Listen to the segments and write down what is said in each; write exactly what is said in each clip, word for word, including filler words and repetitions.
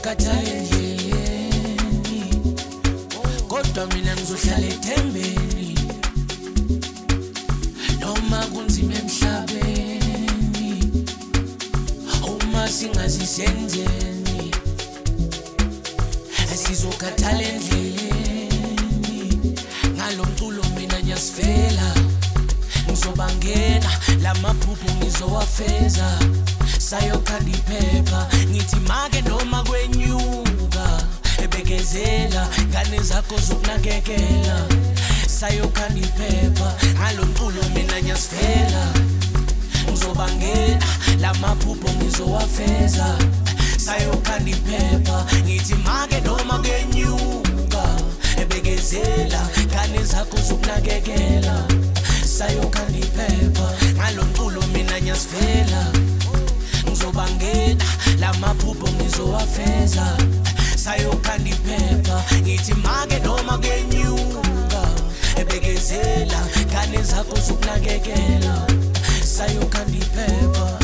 sizokhathala endleleni kodwa mina ngizohlala ethembeni noma kunzima emhlabeni uma singazisenzeni sizokhathala endleleni ngalomculo mina nyasifela ngizobangena lamaphupho ngizowafeza sayokhanda iphepha ngithi make noma kwenyuka ebekezela ngane zakho zokunakekela sayokhanda iphepha ngalomculo mina nyasifela ngizobangena lamaphupho ngizowafeza sayokhanda iphepha ngithi make noma kwenyuka ebekezela ngane zakho zokunakekela sayokhanda iphepha ngalomculo mina nyasifela ngizobangena lamaphupho ngizowafeza sayokhanda iphepha ngithi make noma kwenyuka ebekezela ngane zakho zokunakekela sayokhanda iphepha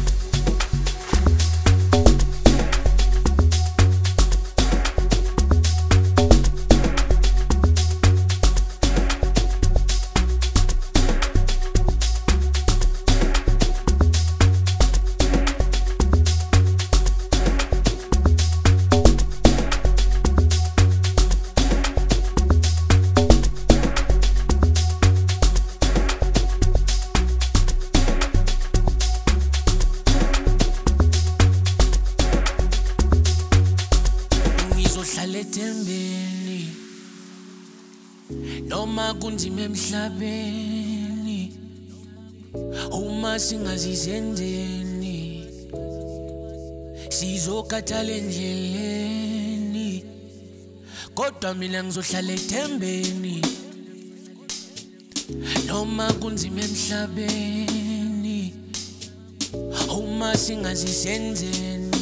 ethembeni noma kunzima emhlabeni uma singazizenzeni sizokhathala endleleni kodwa mina ngizohlala ethembeni noma kunzima emhlabeni uma singazisenzeni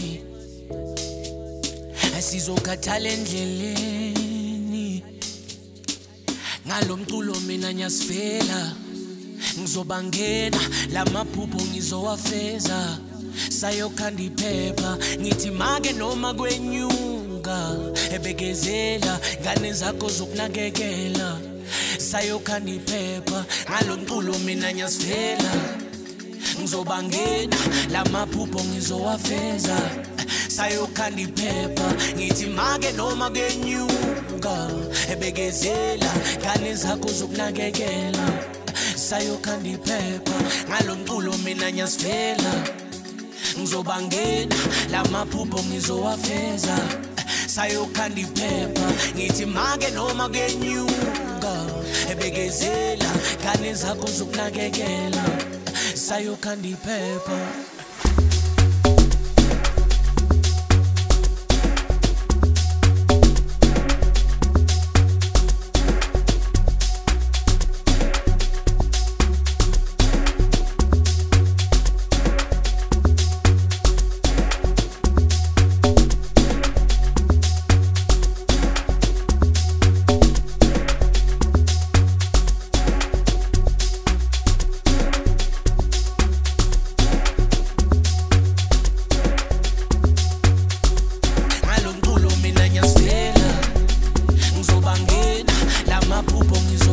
sizokhathala endleleni ngalomculo mina nyasifela ngizobangena lamaphupho ngizowafeza sayokhanda iphepha ngithi make noma kwenyuka ebekezela ngane zakho zokunakekela sayokhanda iphepha ngalomculo mina nyasifela ngizobangena lamaphupho ngizowafeza sayokhanda iphepha ngithi make noma kwenyuka ebekezela ngane zakho zokunakekela sayokhanda iphepha ngalomculo mina nyasifela ngizobangena lamaphupho ngizowafeza sayokhanda iphepha ngithi make noma kwenyuka ebekezela ngane zakho zokunakekela sayokhanda iphepha ngizobangena lamaphupho ngizo